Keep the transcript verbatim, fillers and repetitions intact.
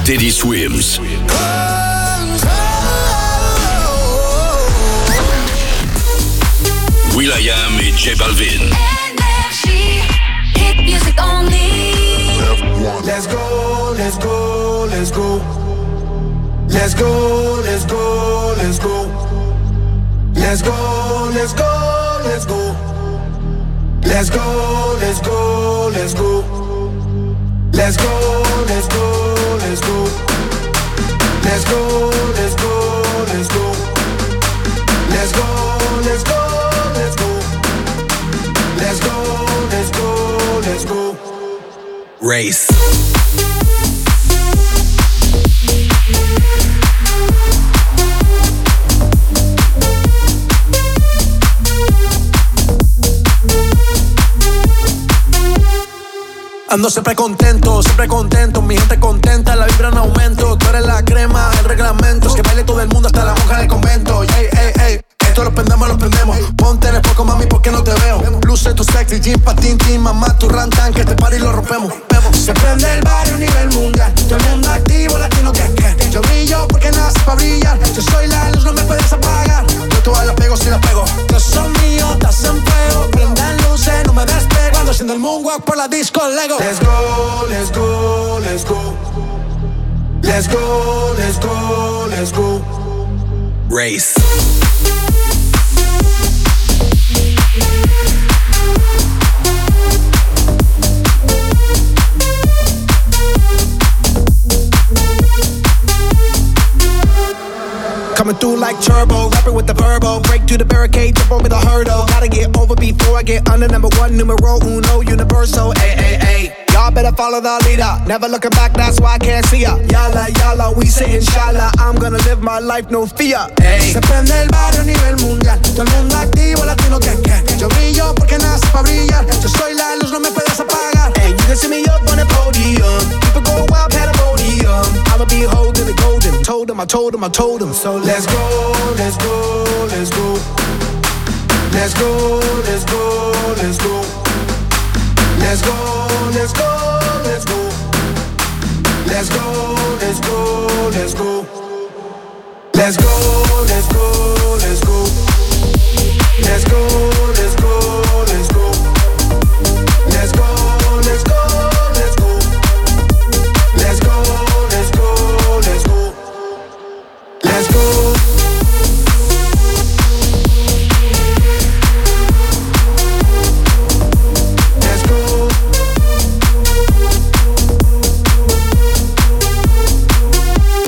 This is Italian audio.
Teddy Swims. will.i.am et J Balvin. Energy, hit music only. Let's go, let's go, let's go. Let's go, let's go, let's go. Let's go, let's go, let's go. Let's go, let's go, let's go. Let's go, let's go, let's go. Let's go, let's go, let's go. Let's go, let's go, let's go. Let's go, let's go, let's go. Race. Ando siempre contento, siempre contento, mi gente contenta, la vibra en aumento. Tú eres la crema, el reglamento, es que baile todo el mundo hasta la monja del convento. Ey, ey, ey, esto lo prendemos, lo prendemos. Ponte en el poco, mami, porque no te veo. Luce tu sexy, jean, patín, team, mamá, tu rantan, que este party lo rompemos. Se prende el barrio a nivel mundial, todo el mundo activo, latino que que. Yo brillo porque nací pa' brillar, yo soy la luz, no me puedes apagar. Yo todas las pego si las pego. Yo soy mío, estás en fuego, prendan luces, no me despego. Ando haciendo el moonwalk por la disco Lego. Let's go, let's go, let's go. Let's go, let's go, let's go. Race. Coming through like turbo, rapping with the verbo. Break through the barricade, jump over the hurdle. Gotta get over before I get under. Number one, numero uno, universal. Ay, ay, ay. Y'all better follow the leader. Never looking back, that's why I can't see ya. Yala, yala, we say inshallah. I'm gonna live my life, no fear. Ay. Se prende el barrio a nivel mundial, todo el mundo activo, latino que que. Yo brillo porque nací pa' brillar, yo soy la luz, no me puedes apagar. Hey, you can see me up on the podium. People go wild, pandemonium. I'ma be holding the golden. Told them, I told them, I told them. So let's go, let's go, let's go. Let's go, let's go, let's go. Let's go, let's go, let's go. Let's go, let's go, let's go. Let's go, let's go.